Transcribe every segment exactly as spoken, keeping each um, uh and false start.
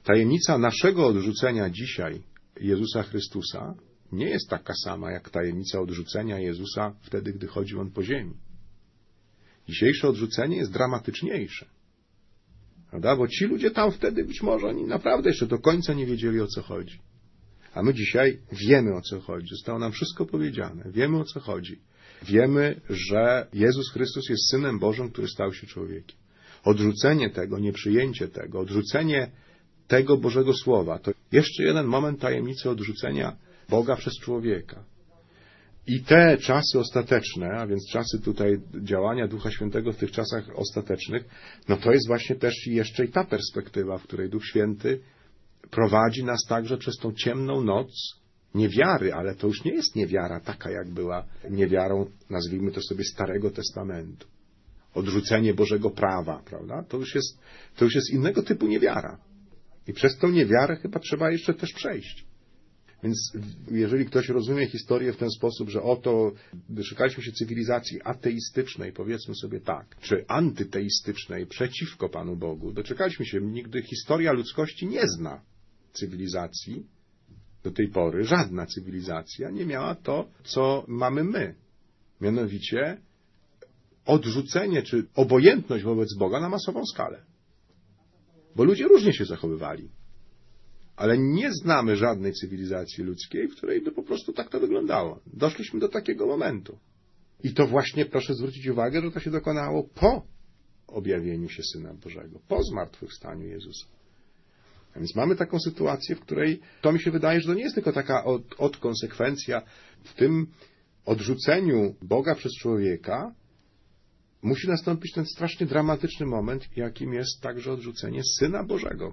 Tajemnica naszego odrzucenia dzisiaj Jezusa Chrystusa nie jest taka sama, jak tajemnica odrzucenia Jezusa wtedy, gdy chodził On po ziemi. Dzisiejsze odrzucenie jest dramatyczniejsze. Prawda? Bo ci ludzie tam wtedy być może oni naprawdę jeszcze do końca nie wiedzieli, o co chodzi. A my dzisiaj wiemy, o co chodzi. Zostało nam wszystko powiedziane. Wiemy, o co chodzi. Wiemy, że Jezus Chrystus jest Synem Bożym, który stał się człowiekiem. Odrzucenie tego, nieprzyjęcie tego, odrzucenie tego Bożego Słowa, to jeszcze jeden moment tajemnicy odrzucenia Boga przez człowieka. I te czasy ostateczne, a więc czasy tutaj działania Ducha Świętego w tych czasach ostatecznych, no to jest właśnie też jeszcze i ta perspektywa, w której Duch Święty prowadzi nas także przez tą ciemną noc niewiary, ale to już nie jest niewiara taka, jak była niewiarą, nazwijmy to sobie, Starego Testamentu. Odrzucenie Bożego prawa, prawda? To już jest, to już jest innego typu niewiara. I przez tą niewiarę chyba trzeba jeszcze też przejść. Więc jeżeli ktoś rozumie historię w ten sposób, że oto doczekaliśmy się cywilizacji ateistycznej, powiedzmy sobie tak, czy antyteistycznej, przeciwko Panu Bogu, doczekaliśmy się, nigdy historia ludzkości nie zna cywilizacji do tej pory, żadna cywilizacja nie miała to, co mamy my. Mianowicie odrzucenie, czy obojętność wobec Boga na masową skalę. Bo ludzie różnie się zachowywali. Ale nie znamy żadnej cywilizacji ludzkiej, w której by po prostu tak to wyglądało. Doszliśmy do takiego momentu. I to właśnie, proszę zwrócić uwagę, że to się dokonało po objawieniu się Syna Bożego, po zmartwychwstaniu Jezusa. A więc mamy taką sytuację, w której to mi się wydaje, że to nie jest tylko taka od, od konsekwencja w tym odrzuceniu Boga przez człowieka, musi nastąpić ten strasznie dramatyczny moment, jakim jest także odrzucenie Syna Bożego,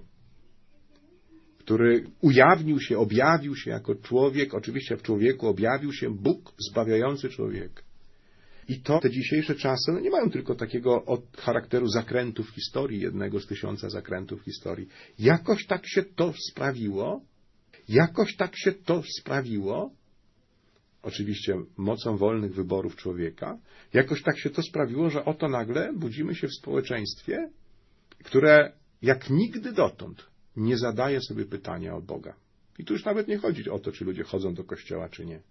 który ujawnił się, objawił się jako człowiek, oczywiście w człowieku objawił się Bóg zbawiający człowieka. I to te dzisiejsze czasy no nie mają tylko takiego od charakteru zakrętów historii, jednego z tysiąca zakrętów historii. Jakoś tak się to sprawiło, jakoś tak się to sprawiło, oczywiście mocą wolnych wyborów człowieka, jakoś tak się to sprawiło, że oto nagle budzimy się w społeczeństwie, które jak nigdy dotąd nie zadaje sobie pytania o Boga. I tu już nawet nie chodzi o to, czy ludzie chodzą do kościoła, czy nie.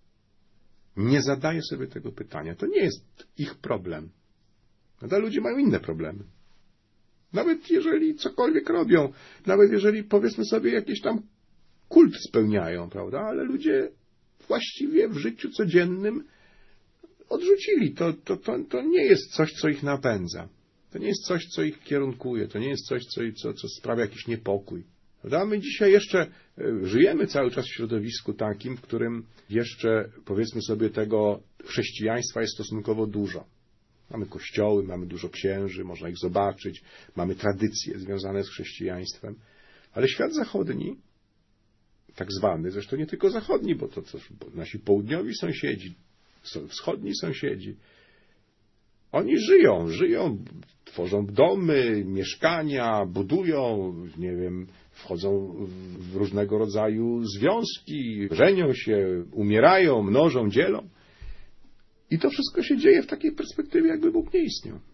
Nie zadaje sobie tego pytania. To nie jest ich problem. Ale ludzie mają inne problemy. Nawet jeżeli cokolwiek robią, nawet jeżeli, powiedzmy sobie, jakiś tam kult spełniają, prawda? Ale ludzie właściwie w życiu codziennym odrzucili. To, to, to, to nie jest coś, co ich napędza. To nie jest coś, co ich kierunkuje. To nie jest coś, co, co, co sprawia jakiś niepokój. Prawda? My dzisiaj jeszcze żyjemy cały czas w środowisku takim, w którym jeszcze, powiedzmy sobie, tego chrześcijaństwa jest stosunkowo dużo. Mamy kościoły, mamy dużo księży, można ich zobaczyć, mamy tradycje związane z chrześcijaństwem. Ale świat zachodni, tak zwany, zresztą nie tylko zachodni, bo to, to bo nasi południowi sąsiedzi, wschodni sąsiedzi, oni żyją, żyją, tworzą domy, mieszkania, budują, nie wiem, wchodzą w różnego rodzaju związki, żenią się, umierają, mnożą, dzielą. I to wszystko się dzieje w takiej perspektywie, jakby Bóg nie istniał.